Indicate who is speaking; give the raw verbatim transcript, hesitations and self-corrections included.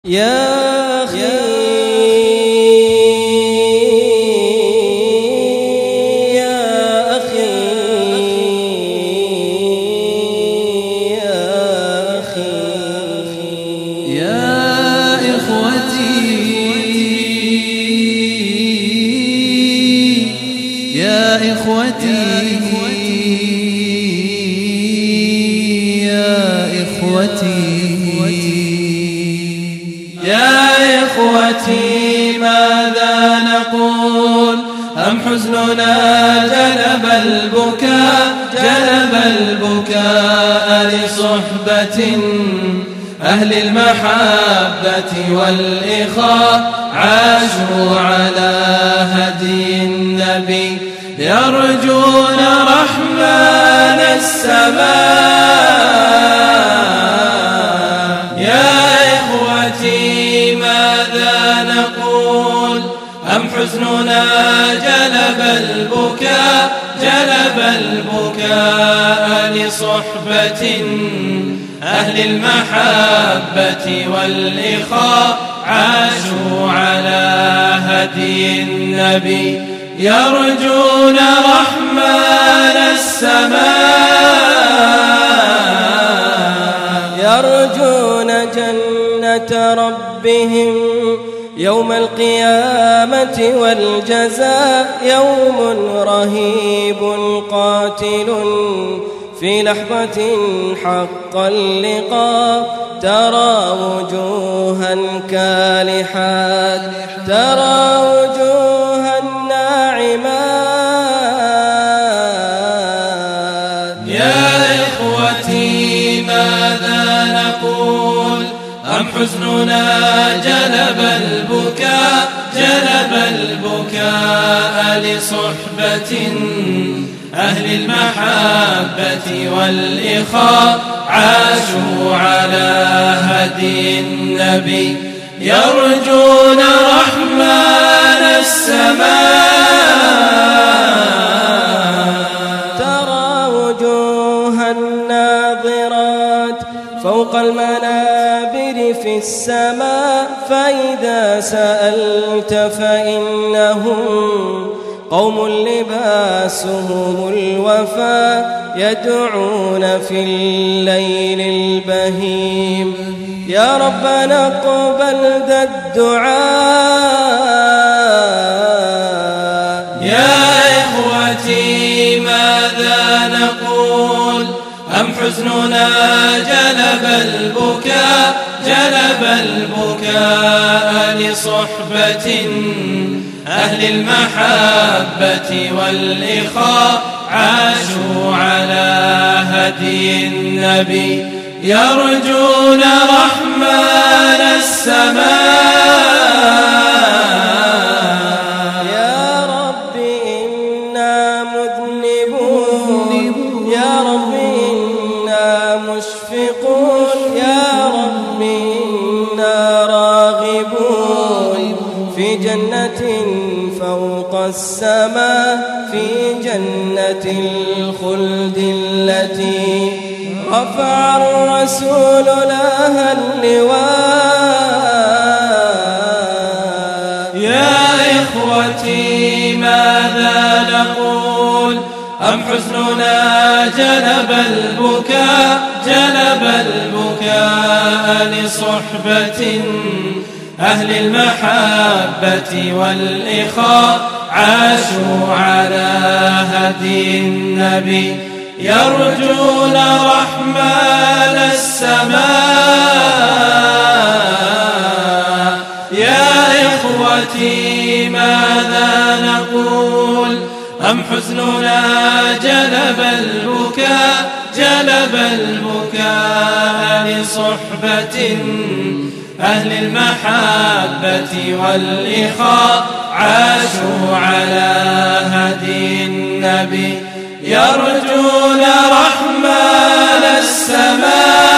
Speaker 1: يا أخي يا أخي يا أخي
Speaker 2: يا إخوتي يا إخوتي يا إخوتي
Speaker 3: يا إخوتي ماذا نقول أم حزننا جلب البكاء جلب البكاء لصحبة أهل المحبة والإخاء عاشوا على هدي النبي يرجون رحمن السماء. ماذا نقول أم حزننا جلب البكاء جلب البكاء لصحبة أهل المحبة والإخاء عاشوا على هدي النبي يرجون رحمن السماء.
Speaker 1: يرجون جنة ربهم يوم القيامة والجزاء يوم رهيب قاتل في لحظة حق اللقاء. ترى وجوها كالحات ترى وجوها ناعمات.
Speaker 3: يا إخوتي ماذا نقول أم حزننا جلب البكاء جلب البكاء لصحبة أهل المحبة والإخاء عاشوا على هدي النبي يرجون رحمن السماء.
Speaker 1: ترى وجوها ناظرات فوق المنابر في السماء فإذا سألت فإنهم قوم لباسهم الوفاء يدعون في الليل البهيم يا ربنا اقبل ذا الدعاء.
Speaker 3: يا إخوتي ماذا نقول أم حزننا جلب البكاء جلب البكاء لصحبة أهل المحبة والإخاء عاشوا على هدي النبي يرجون رحمن السماء.
Speaker 1: يا رب إنا مذنبون يا رب إنا مشفقون يا رب إنا راغبون في جنة فوق السماء في جنة الخلد التي رفع الرسول لها اللواء.
Speaker 3: يا إخوتي ماذا نقول أم حزننا جلب البكاء جلب البكاء لصحبة أهل المحبة والإخاء عاشوا على هدي النبي يرجون رحمن السماء. يا إخوتي ماذا نقول أم حزننا جلب البكاء جلب البكاء لصحبة أهل المحبة والإخاء عاشوا على هدي النبي يرجون رحمن السماء.